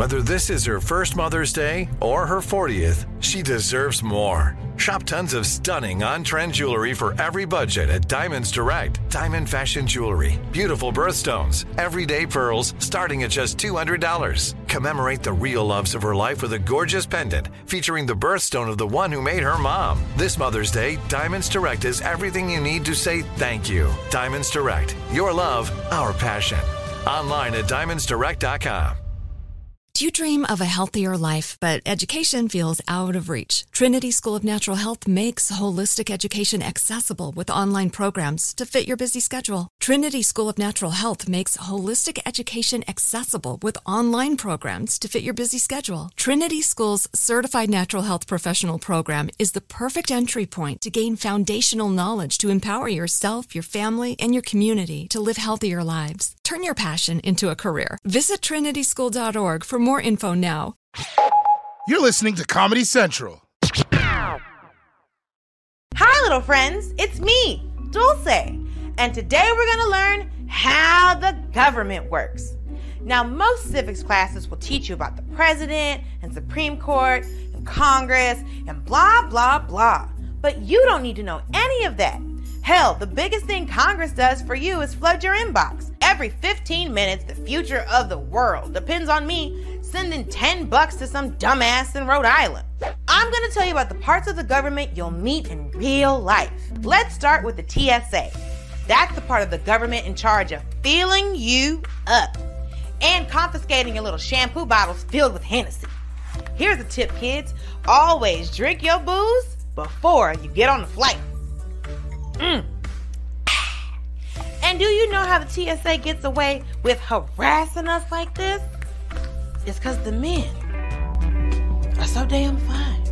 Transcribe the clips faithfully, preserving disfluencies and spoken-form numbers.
Whether this is her first Mother's Day or her fortieth, she deserves more. Shop tons of stunning on-trend jewelry for every budget at Diamonds Direct. Diamond fashion jewelry, beautiful birthstones, everyday pearls starting at just two hundred dollars. Commemorate the real loves of her life with a gorgeous pendant featuring the birthstone of the one who made her mom. This Mother's Day, Diamonds Direct is everything you need to say thank you. Diamonds Direct, your love, our passion. Online at diamonds direct dot com. Do you dream of a healthier life, but education feels out of reach? Trinity School of Natural Health makes holistic education accessible with online programs to fit your busy schedule. Trinity School of Natural Health makes holistic education accessible with online programs to fit your busy schedule. Trinity School's Certified Natural Health Professional Program is the perfect entry point to gain foundational knowledge to empower yourself, your family, and your community to live healthier lives. Turn your passion into a career. Visit trinity school dot org for more info now. You're listening to Comedy Central. Hi, little friends. It's me, Dulce. And today we're going to learn how the government works. Now, most civics classes will teach you about the president and Supreme Court and Congress and blah, blah, blah. But you don't need to know any of that. Hell, the biggest thing Congress does for you is flood your inbox. Every fifteen minutes, the future of the world depends on me sending ten bucks to some dumbass in Rhode Island. I'm going to tell you about the parts of the government you'll meet in real life. Let's start with the T S A. That's the part of the government in charge of filling you up and confiscating your little shampoo bottles filled with Hennessy. Here's a tip, kids. Always drink your booze before you get on the flight. Mm. And do you know how the T S A gets away with harassing us like this? It's because the men are so damn fine.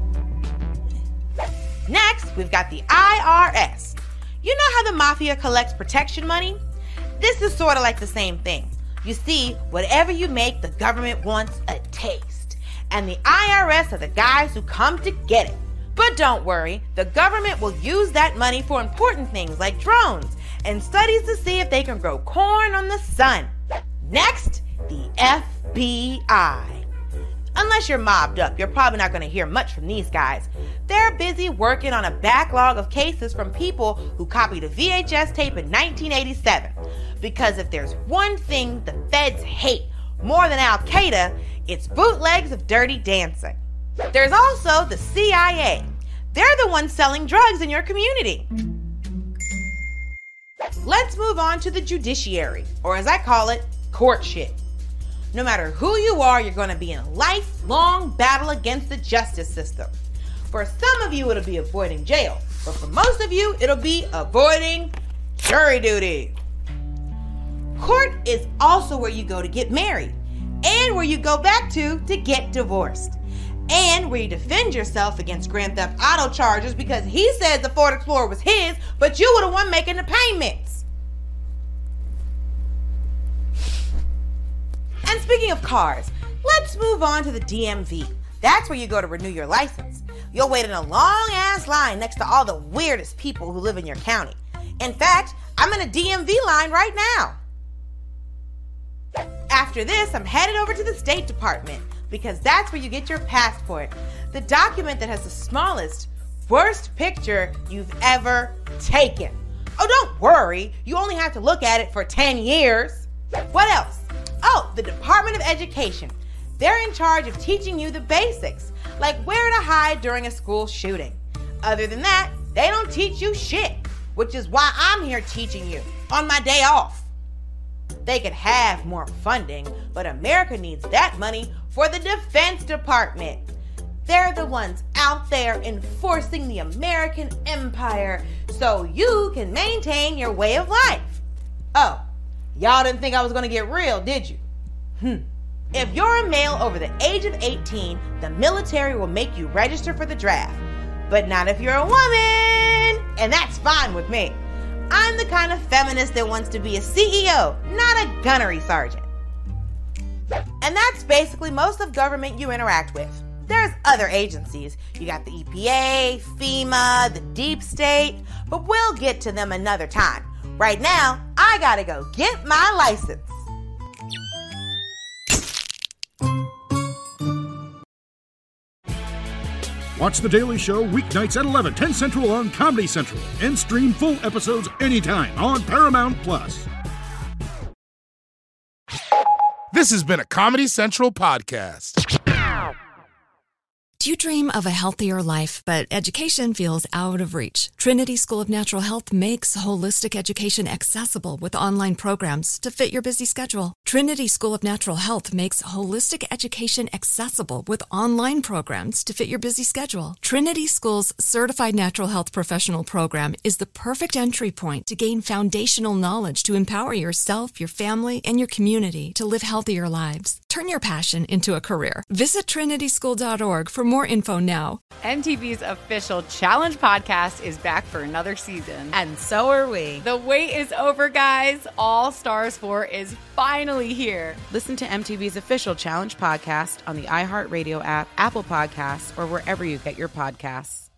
Next, we've got the I R S. You know how the mafia collects protection money? This is sort of like the same thing. You see, whatever you make, the government wants a taste. And the I R S are the guys who come to get it. But don't worry, the government will use that money for important things like drones and studies to see if they can grow corn on the sun. Next, the F B I. Unless you're mobbed up, you're probably not going to hear much from these guys. They're busy working on a backlog of cases from people who copied a V H S tape in nineteen eighty-seven. Because if there's one thing the feds hate more than Al-Qaeda, it's bootlegs of Dirty Dancing. There's also the C I A. They're the ones selling drugs in your community. Let's move on to the judiciary, or as I call it, court shit. No matter who you are, you're going to be in a lifelong battle against the justice system. For some of you, it'll be avoiding jail, but for most of you, it'll be avoiding jury duty. Court is also where you go to get married, and where you go back to to get divorced. And where you defend yourself against Grand Theft Auto charges because he said the Ford Explorer was his, but you were the one making the payments. And speaking of cars, let's move on to the D M V. That's where you go to renew your license. You'll wait in a long-ass line next to all the weirdest people who live in your county. In fact, I'm in a D M V line right now. After this, I'm headed over to the State Department, because that's where you get your passport, the document that has the smallest, worst picture you've ever taken. Oh, don't worry, you only have to look at it for ten years. What else? Oh, the Department of Education. They're in charge of teaching you the basics, like where to hide during a school shooting. Other than that, they don't teach you shit, which is why I'm here teaching you on my day off. They could have more funding, but America needs that money for the Defense Department. They're the ones out there enforcing the American empire so you can maintain your way of life. Oh, y'all didn't think I was going to get real, did you? Hmm. If you're a male over the age of eighteen, the military will make you register for the draft. But not if you're a woman, and that's fine with me. I'm the kind of feminist that wants to be a C E O, not a gunnery sergeant. And that's basically most of government you interact with. There's other agencies. You got the E P A, FEMA, the Deep State, but we'll get to them another time. Right now, I gotta go get my license. Watch The Daily Show weeknights at eleven, ten Central on Comedy Central. And stream full episodes anytime on Paramount Plus. This has been a Comedy Central podcast. Do you dream of a healthier life, but education feels out of reach? Trinity School of Natural Health makes holistic education accessible with online programs to fit your busy schedule. Trinity School of Natural Health makes holistic education accessible with online programs to fit your busy schedule. Trinity School's Certified Natural Health Professional Program is the perfect entry point to gain foundational knowledge to empower yourself, your family, and your community to live healthier lives. Turn your passion into a career. Visit trinity school dot org for more info now. M T V's official Challenge podcast is back for another season. And so are we. The wait is over, guys. All Stars four is finally here. Listen to M T V's official Challenge podcast on the iHeartRadio app, Apple Podcasts, or wherever you get your podcasts.